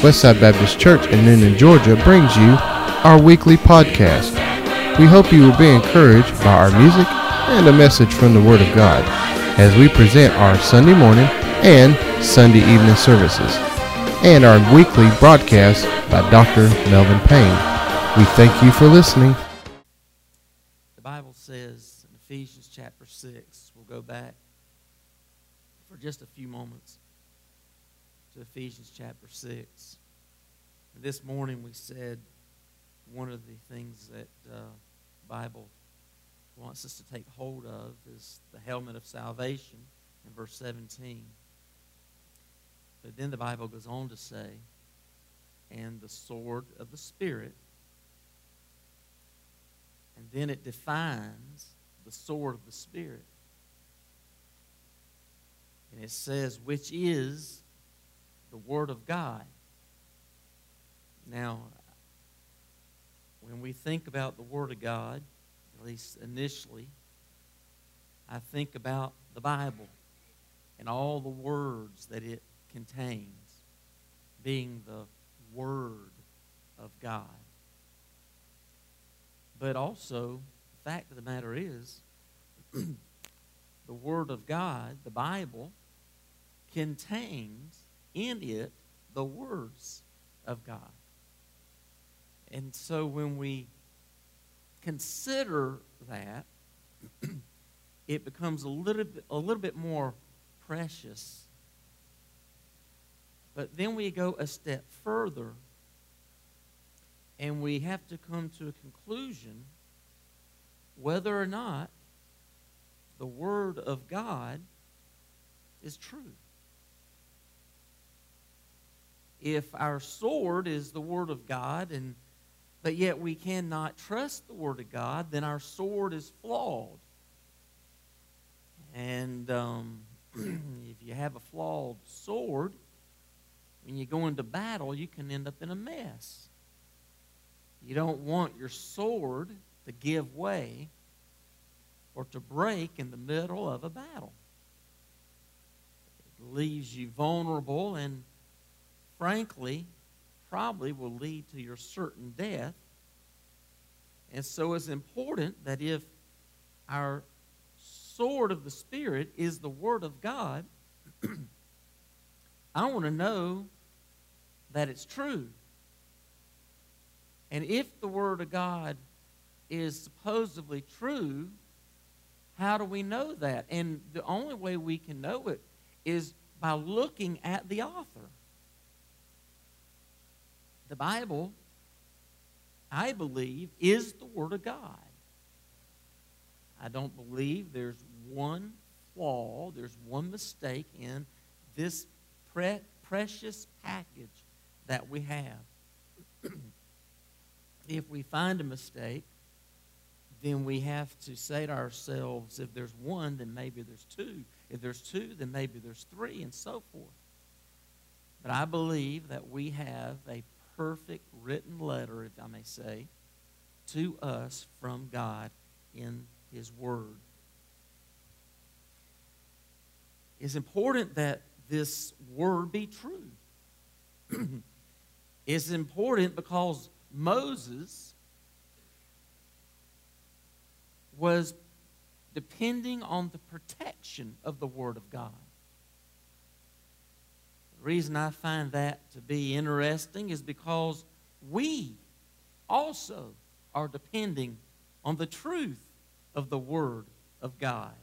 Westside Baptist Church in Noonan, Georgia brings you our weekly podcast. We hope you will be encouraged by our music and a message from the Word of God as we present our Sunday morning and Sunday evening services and our weekly broadcast by Dr. Melvin Payne. We thank you for listening. The Bible says in Ephesians chapter 6, we'll go back for just a few moments to Ephesians chapter 6. This morning we said one of the things that the Bible wants us to take hold of is the helmet of salvation in verse 17. But then the Bible goes on to say, and the sword of the Spirit. And then it defines the sword of the Spirit. And it says, which is the Word of God. Now, when we think about the Word of God, at least initially, I think about the Bible and all the words that it contains, being the Word of God. But also, the fact of the matter is, the Word of God, the Bible, contains in it the words of God. And so when we consider that, it becomes a little bit more precious. But then we go a step further, and we have to come to a conclusion whether or not the Word of God is true. If our sword is the Word of God, but yet we cannot trust the Word of God, then our sword is flawed. And if you have a flawed sword, when you go into battle, you can end up in a mess. You don't want your sword to give way or to break in the middle of a battle. It leaves you vulnerable and, frankly, probably will lead to your certain death. And so it's important that if our sword of the Spirit is the Word of God, I want to know that it's true. And if the Word of God is supposedly true, how do we know that? And the only way we can know it is by looking at the author. The Bible, I believe, is the Word of God. I don't believe there's one flaw, there's one mistake in this precious package that we have. If we find a mistake, then we have to say to ourselves, if there's one, then maybe there's two. If there's two, then maybe there's three, and so forth. But I believe that we have a perfect written letter, if I may say, to us from God in His Word. It's important that this Word be true. It's important because Moses was depending on the protection of the Word of God. The reason I find that to be interesting is because we also are depending on the truth of the Word of God.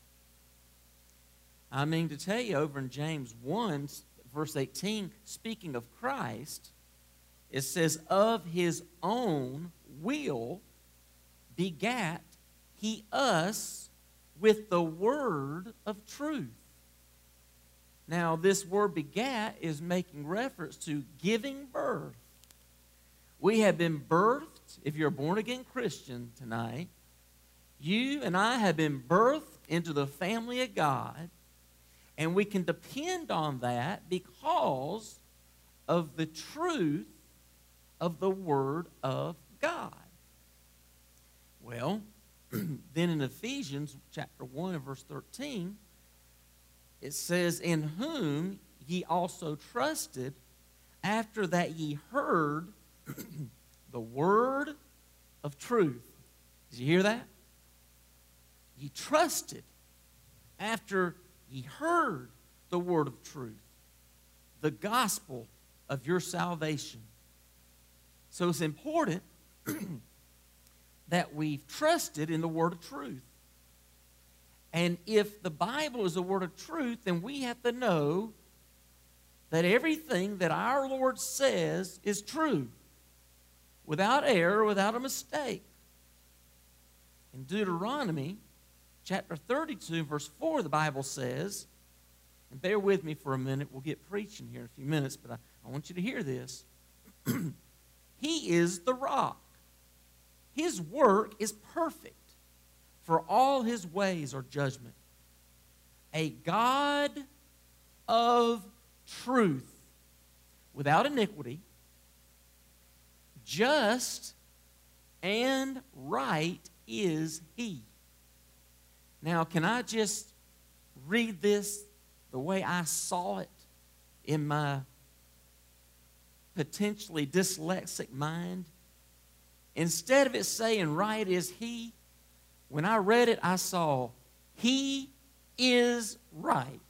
I mean to tell you, over in James 1, verse 18, speaking of Christ, it says, of His own will begat He us with the word of truth. Now, this word begat is making reference to giving birth. We have been birthed, if you're a born-again Christian tonight, you and I have been birthed into the family of God, and we can depend on that because of the truth of the Word of God. Well, then in Ephesians chapter 1 and verse 13, it says, in whom ye also trusted, after that ye heard the word of truth. Did you hear that? Ye trusted after ye heard the word of truth, the gospel of your salvation. So it's important that we've trusted in the word of truth. And if the Bible is a word of truth, then we have to know that everything that our Lord says is true, without error, without a mistake. In Deuteronomy chapter 32, verse 4, the Bible says, and bear with me for a minute, we'll get preaching here in a few minutes, but I want you to hear this. He is the rock. His work is perfect, for all his ways are judgment. A God of truth, without iniquity, just and right is he. Now, can I just read this the way I saw it in my potentially dyslexic mind? Instead of it saying right is he, when I read it, I saw he is right.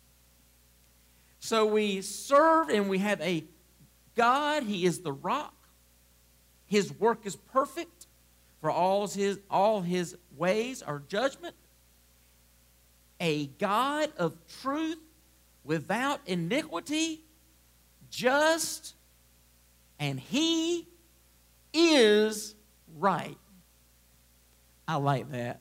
So we serve and we have a God. He is the rock. His work is perfect, for all his ways are judgment. A God of truth, without iniquity, just, and he is right. I like that.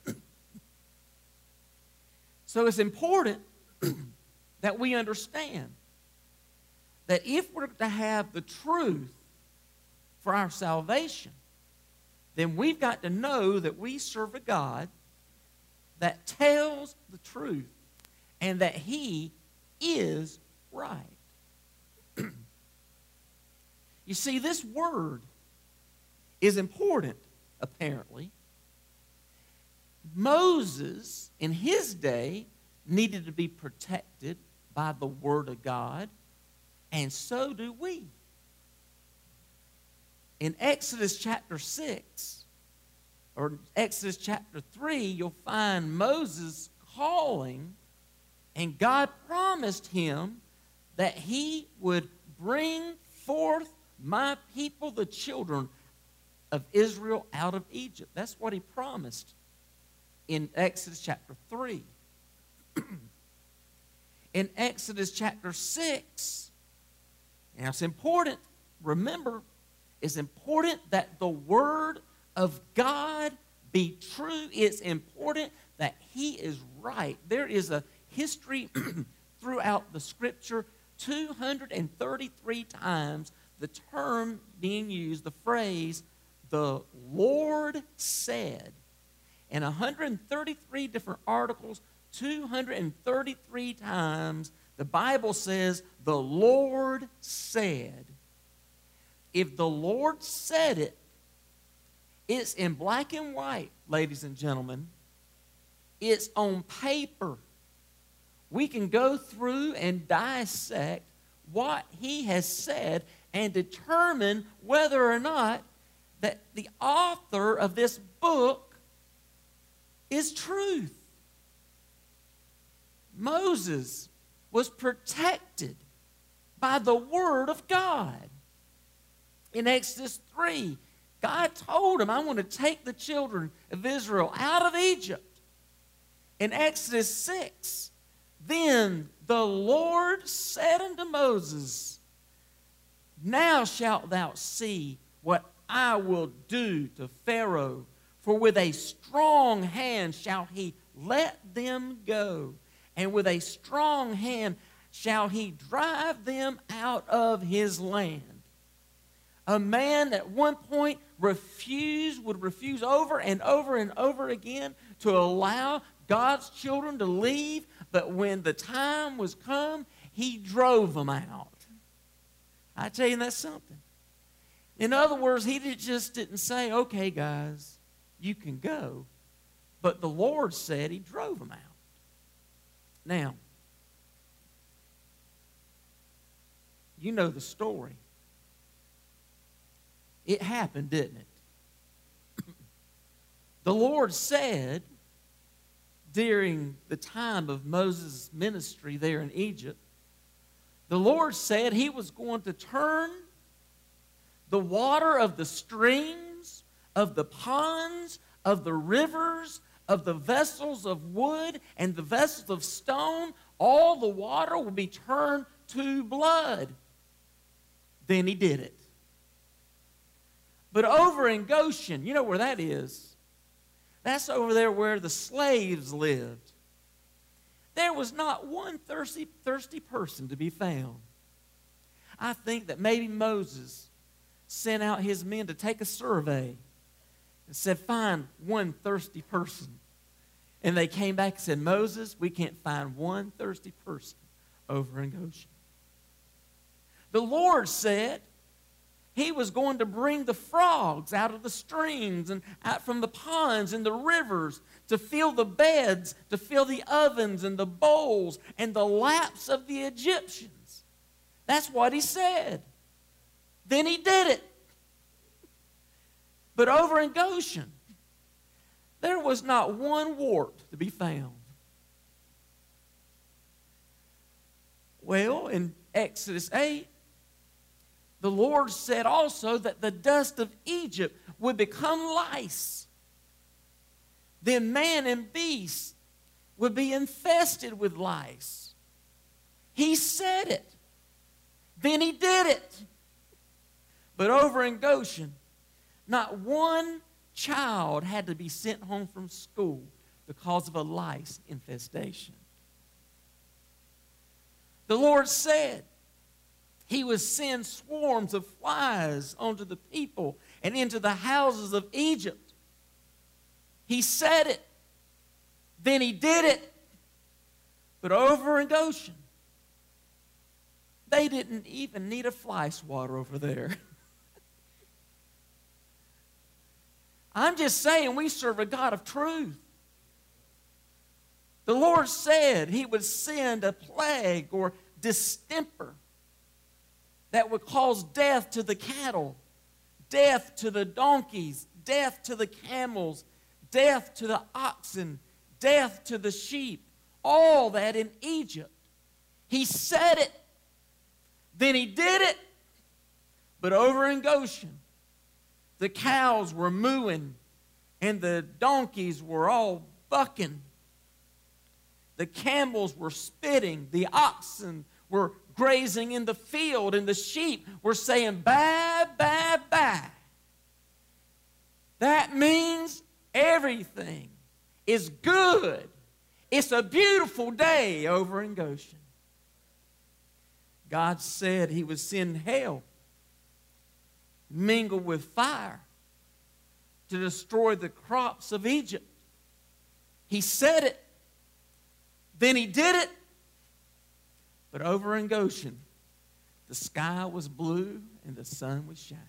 So it's important that we understand that if we're to have the truth for our salvation, then we've got to know that we serve a God that tells the truth and that he is right. You see, this word is important, apparently. Moses, in his day, needed to be protected by the Word of God, and so do we. In Exodus chapter 6, or Exodus chapter 3, you'll find Moses calling, and God promised him that he would bring forth my people, the children of Israel, out of Egypt. That's what he promised in Exodus chapter 3. In Exodus chapter 6, now it's important, remember, it's important that the Word of God be true. It's important that he is right. There is a history throughout the Scripture, 233 times the term being used, the phrase, the Lord said. In 133 different articles, 233 times, the Bible says, the Lord said. If the Lord said it, it's in black and white, ladies and gentlemen. It's on paper. We can go through and dissect what he has said and determine whether or not that the author of this book is truth. Moses was protected by the Word of God. In Exodus 3, God told him, I want to take the children of Israel out of Egypt. In Exodus 6, then the Lord said unto Moses, now shalt thou see what I will do to Pharaoh, for with a strong hand shall he let them go, and with a strong hand shall he drive them out of his land. A man at one point would refuse over and over and over again to allow God's children to leave, but when the time was come, he drove them out. I tell you, that's something. In other words, he just didn't say, okay, guys, you can go. But the Lord said he drove them out. Now, You know the story. It happened, didn't it? The Lord said during the time of Moses' ministry there in Egypt, the Lord said he was going to turn the water of the streams, of the ponds, of the rivers, of the vessels of wood and the vessels of stone, all the water will be turned to blood. Then he did it. But over in Goshen, you know where that is? That's over there where the slaves lived. There was not one thirsty person to be found. I think that maybe Moses sent out his men to take a survey and said, find one thirsty person. And they came back and said, Moses, we can't find one thirsty person over in Goshen. The Lord said he was going to bring the frogs out of the streams and out from the ponds and the rivers to fill the beds, to fill the ovens and the bowls and the laps of the Egyptians. That's what he said. Then he did it. But over in Goshen, there was not one wart to be found. Well, in Exodus 8, the Lord said also that the dust of Egypt would become lice. Then man and beast would be infested with lice. He said it. Then he did it. But over in Goshen, not one child had to be sent home from school because of a lice infestation. The Lord said he would send swarms of flies onto the people and into the houses of Egypt. He said it. Then he did it. But over in Goshen, they didn't even need a fly swatter over there. I'm just saying we serve a God of truth. The Lord said he would send a plague or distemper that would cause death to the cattle, death to the donkeys, death to the camels, death to the oxen, death to the sheep, all that in Egypt. He said it. Then he did it. But over in Goshen, the cows were mooing and the donkeys were all bucking. The camels were spitting. The oxen were grazing in the field, and the sheep were saying, baa, baa, baa. That means everything is good. It's a beautiful day over in Goshen. God said he would send hail, mingle with fire to destroy the crops of Egypt. He said it. Then he did it. But over in Goshen, the sky was blue and the sun was shining.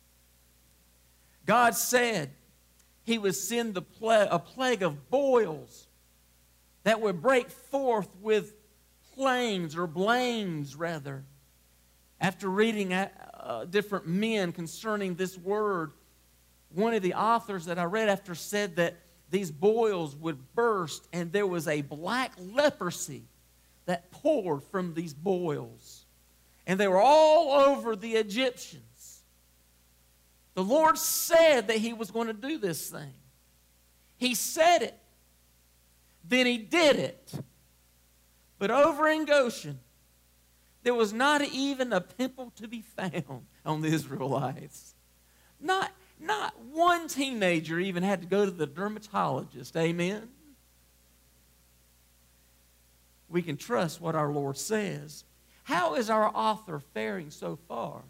God said he would send a plague of boils that would break forth with plains or blains rather. After reading different men concerning this word, one of the authors that I read after said that these boils would burst and there was a black leprosy that poured from these boils. And they were all over the Egyptians. The Lord said that he was going to do this thing. He said it. Then he did it. But over in Goshen, there was not even a pimple to be found on the Israelites. Not one teenager even had to go to the dermatologist. Amen? We can trust what our Lord says. How is our author faring so far?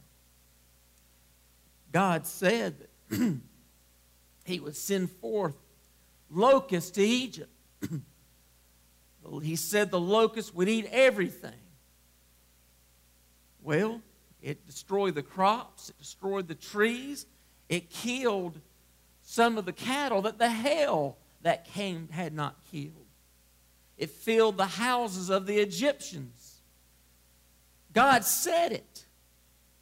God said that he would send forth locusts to Egypt. He said the locusts would eat everything. Well, it destroyed the crops. It destroyed the trees. It killed some of the cattle that the hail that came had not killed. It filled the houses of the Egyptians. God said it.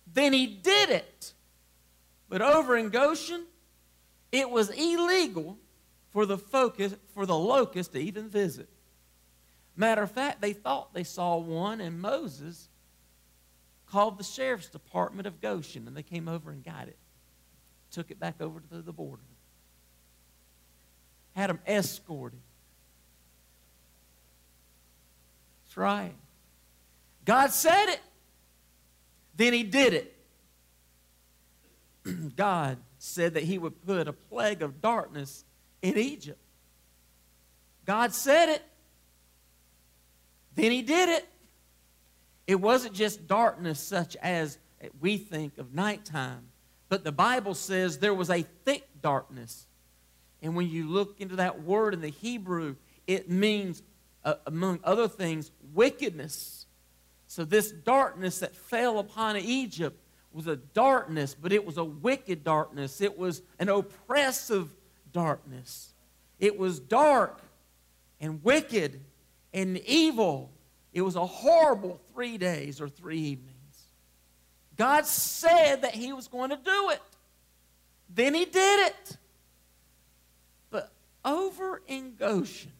Then he did it. But over in Goshen, it was illegal for the locust to even visit. Matter of fact, they thought they saw one, and Moses called the sheriff's department of Goshen, and they came over and got it. Took it back over to the border. Had them escorted. That's right. God said it. Then he did it. God said that he would put a plague of darkness in Egypt. God said it. Then he did it. It wasn't just darkness such as we think of nighttime, but the Bible says there was a thick darkness. And when you look into that word in the Hebrew, it means, among other things, wickedness. So this darkness that fell upon Egypt was a darkness, but it was a wicked darkness. It was an oppressive darkness. It was dark and wicked and evil. It was a horrible 3 days or 3 evenings. God said that he was going to do it. Then he did it. But over in Goshen,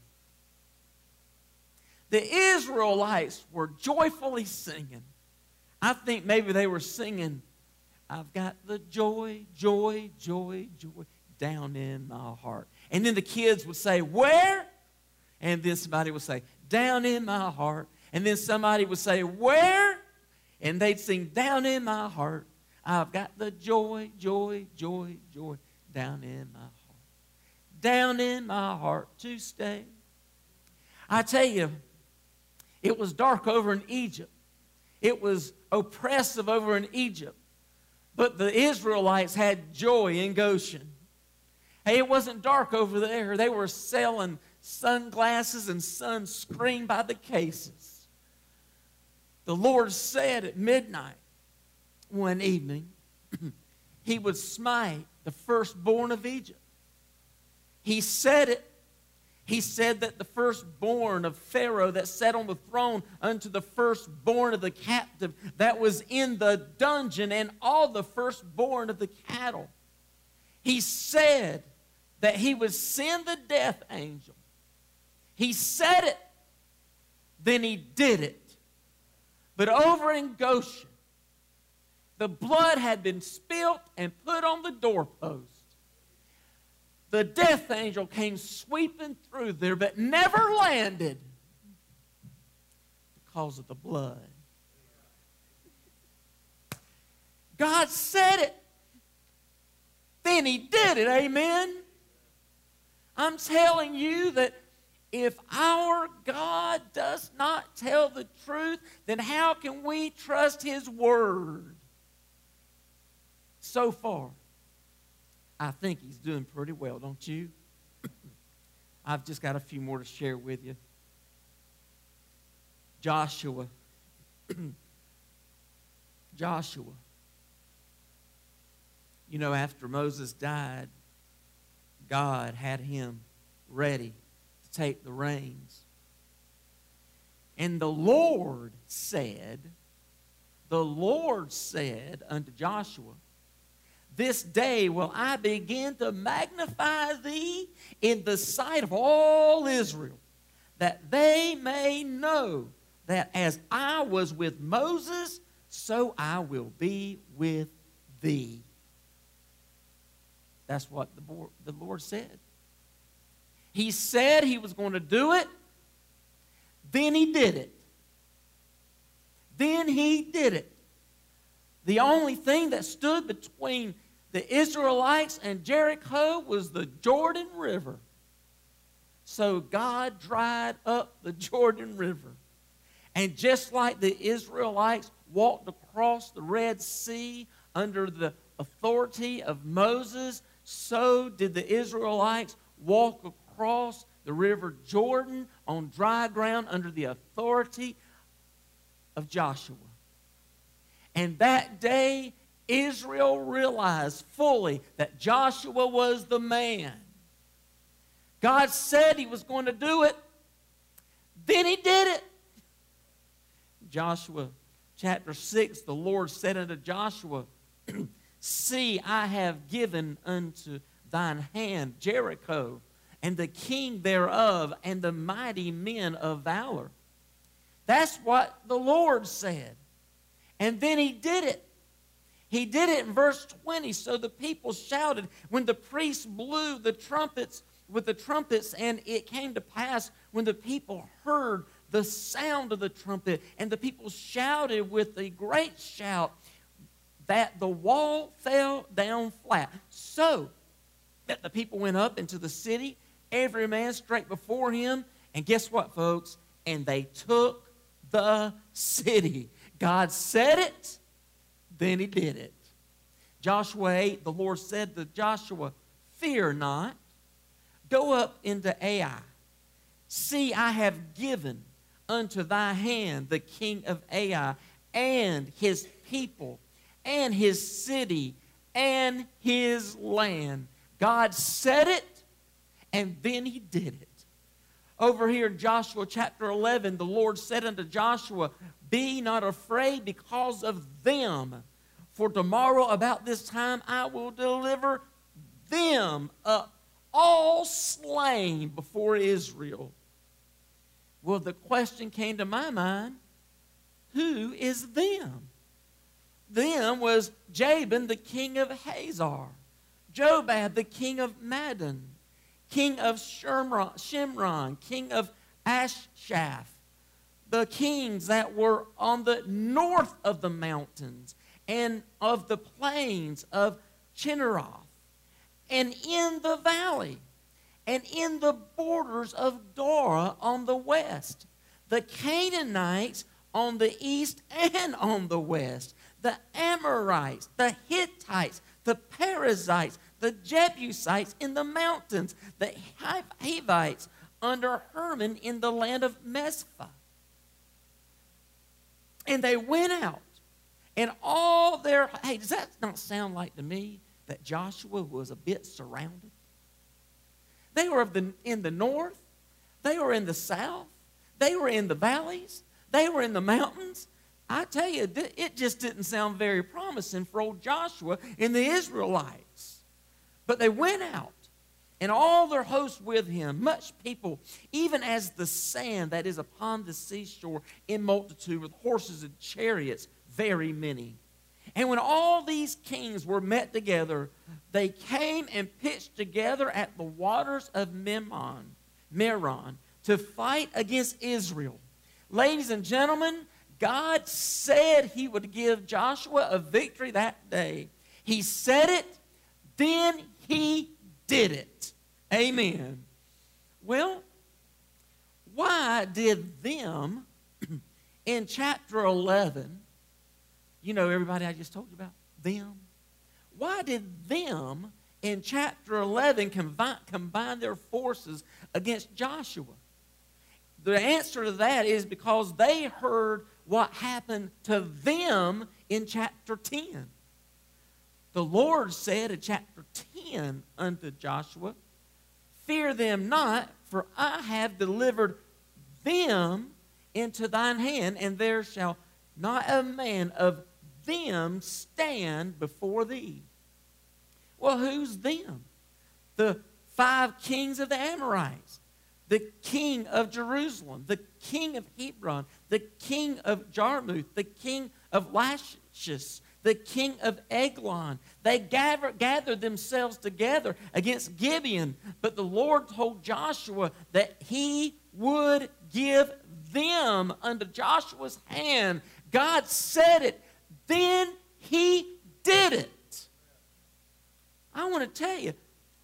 the Israelites were joyfully singing. I think maybe they were singing, I've got the joy, joy, joy, joy down in my heart. And then the kids would say, where? And then somebody would say, down in my heart. And then somebody would say, where? And they'd sing, down in my heart. I've got the joy, joy, joy, joy down in my heart. Down in my heart to stay. I tell you, it was dark over in Egypt. It was oppressive over in Egypt. But the Israelites had joy in Goshen. Hey, it wasn't dark over there. They were selling sunglasses and sunscreen by the cases. The Lord said at midnight one evening, he would smite the firstborn of Egypt. He said it. He said that the firstborn of Pharaoh that sat on the throne unto the firstborn of the captive that was in the dungeon and all the firstborn of the cattle. He said that he would send the death angel. He said it. Then he did it. But over in Goshen, the blood had been spilt and put on the doorpost. The death angel came sweeping through there, but never landed because of the blood. God said it. Then he did it. Amen. I'm telling you that if our God does not tell the truth, then how can we trust his word? So far, I think he's doing pretty well, don't you? I've just got a few more to share with you. Joshua. Joshua. You know, after Moses died, God had him ready to take the reins. And the Lord said unto Joshua, this day will I begin to magnify thee in the sight of all Israel, that they may know that as I was with Moses, so I will be with thee. That's what the Lord said. He said he was going to do it. Then he did it. Then he did it. The only thing that stood between the Israelites and Jericho was the Jordan River. So God dried up the Jordan River. And just like the Israelites walked across the Red Sea under the authority of Moses, so did the Israelites walk across the river Jordan on dry ground under the authority of Joshua. And that day, Israel realized fully that Joshua was the man. God said he was going to do it. Then he did it. Joshua chapter 6, the Lord said unto Joshua, See, I have given unto thine hand Jericho, and the king thereof, and the mighty men of valor. That's what the Lord said. And then he did it. He did it in verse 20. So the people shouted when the priests blew the trumpets with the trumpets, and it came to pass when the people heard the sound of the trumpet, and the people shouted with a great shout, that the wall fell down flat. So that the people went up into the city, every man straight before him, and guess what, folks? And they took the city. God said it, then he did it. Joshua 8, the Lord said to Joshua, Fear not, go up into Ai. See, I have given unto thy hand the king of Ai, and his people, and his city, and his land. God said it, and then he did it. Over here in Joshua chapter 11, the Lord said unto Joshua, Be not afraid because of them, for tomorrow about this time I will deliver them up, all slain before Israel. Well, the question came to my mind, who is them? Them was Jabin, the king of Hazor, Jobab, the king of Madon, king of Shimron, king of Ashshaph, the kings that were on the north of the mountains and of the plains of Chinneroth, and in the valley, and in the borders of Dora on the west, the Canaanites on the east and on the west, the Amorites, the Hittites, the Perizzites, the Jebusites in the mountains, the Hivites under Hermon in the land of Mizpah. And they went out, and all their, hey, does that not sound like to me that Joshua was a bit surrounded? They were in the north, they were in the south, they were in the valleys, they were in the mountains. I tell you, it just didn't sound very promising for old Joshua and the Israelites. But they went out, and all their hosts with him, much people, even as the sand that is upon the seashore in multitude, with horses and chariots, very many. And when all these kings were met together, they came and pitched together at the waters of Meron to fight against Israel. Ladies and gentlemen, God said he would give Joshua a victory that day. He said it, then he did it. Amen. Well, why did them in chapter 11, you know everybody I just told you about, them? Why did them in chapter 11 combine their forces against Joshua? The answer to that is because they heard what happened to them in chapter 10. The Lord said in chapter 10 unto Joshua, Fear them not, for I have delivered them into thine hand, and there shall not a man of them stand before thee. Well, who's them? The 5 kings of the Amorites, the king of Jerusalem, the king of Hebron, the king of Jarmuth, the king of Lachish, the king of Eglon. They gathered themselves together against Gibeon, but the Lord told Joshua that he would give them unto Joshua's hand. God said it, then he did it. I want to tell you,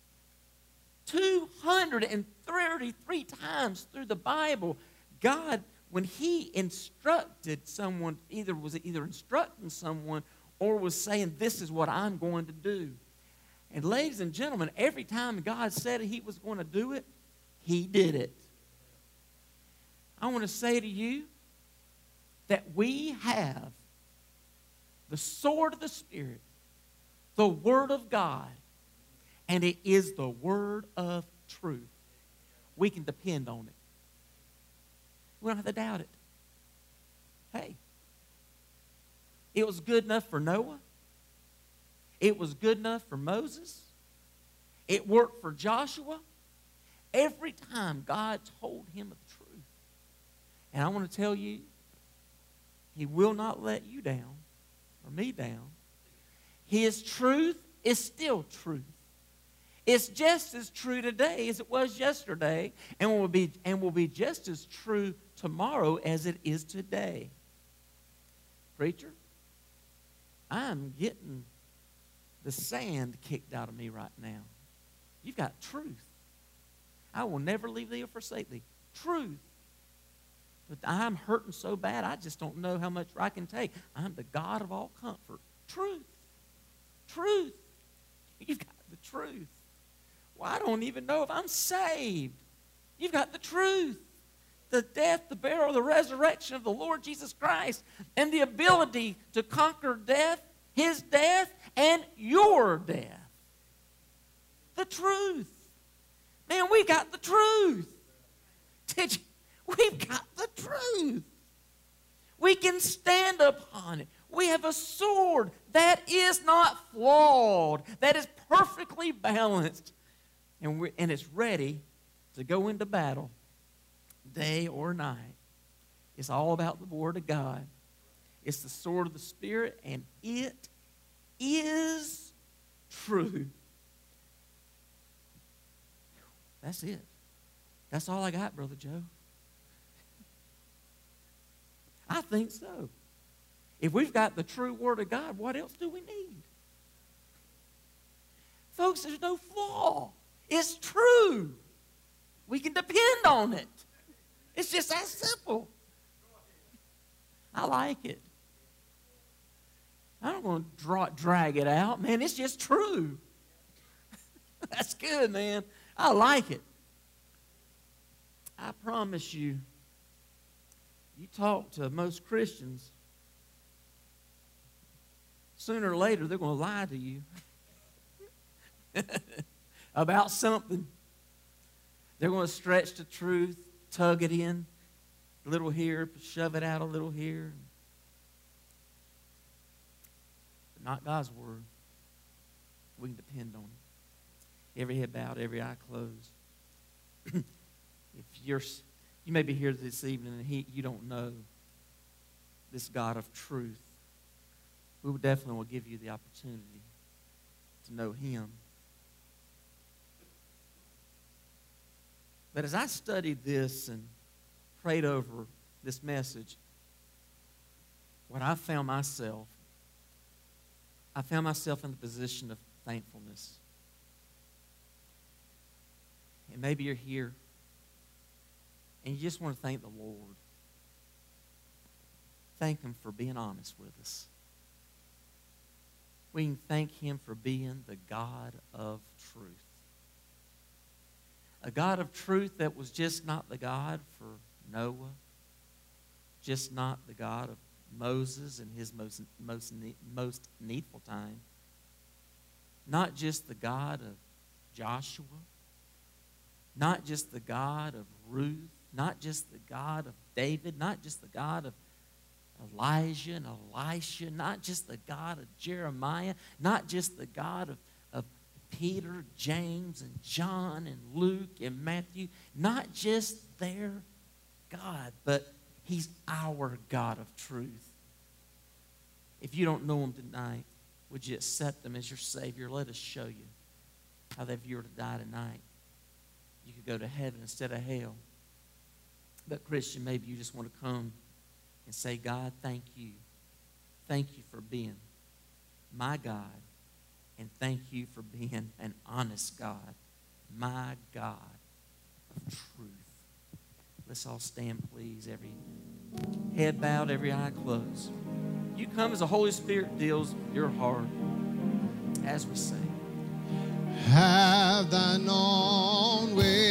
233 times through the Bible, God, when he instructed someone, was either instructing someone or was saying, this is what I'm going to do. And ladies and gentlemen, every time God said he was going to do it, he did it. I want to say to you that we have the sword of the Spirit, the Word of God, and it is the word of truth. We can depend on it. We don't have to doubt it. Hey, It was good enough for Noah. It was good enough for Moses. It worked for Joshua. Every time God told him the truth. And I want to tell you, He will not let you down or me down. His truth is still truth. It's just as true today as it was yesterday, and will be just as true tomorrow as it is today. Preacher, I'm getting the sand kicked out of me right now. You've got truth. I will never leave thee or forsake thee. Truth. But I'm hurting so bad, I just don't know how much I can take. I'm the God of all comfort. Truth. Truth. You've got the truth. Well, I don't even know if I'm saved. You've got the truth. The death, the burial, the resurrection of the Lord Jesus Christ, and the ability to conquer death, His death, and your death. The truth. Man, we got the truth. We've got the truth. We can stand upon it. We have a sword that is not flawed, that is perfectly balanced, and it's ready to go into battle day or night. It's all about the Word of God. It's the sword of the Spirit, and it is true. That's it. That's all I got, Brother Joe. I think so. If we've got the true Word of God, what else do we need? Folks, there's no flaw. It's true. We can depend on it. It's just that simple. I like it. I'm not going to drag it out. Man, it's just true. That's good, man. I like it. I promise you, you talk to most Christians, sooner or later they're going to lie to you about something. They're going to stretch the truth, tug it in a little here, shove it out a little here. But not God's Word. We can depend on it. Every head bowed, every eye closed. If you may be here this evening and you don't know this God of truth, we would definitely will give you the opportunity to know Him. But as I studied this and prayed over this message, what I found myself in the position of thankfulness. And maybe you're here and you just want to thank the Lord. Thank Him for being honest with us. We can thank Him for being the God of truth. A God of truth that was just not the God for Noah, just not the God of Moses in his most needful time, not just the God of Joshua, not just the God of Ruth, not just the God of David, not just the God of Elijah and Elisha, not just the God of Jeremiah, not just the God of Peter, James, and John, and Luke, and Matthew, not just their God, but He's our God of truth. If you don't know Him tonight, would you accept Him as your Savior? Let us show you how that if you were to die tonight, you could go to heaven instead of hell. But Christian, maybe you just want to come and say, God, thank you. Thank you for being my God. And thank you for being an honest God, my God of truth. Let's all stand, please. Every head bowed, every eye closed. You come as the Holy Spirit deals with your heart as we sing. Have thine own way.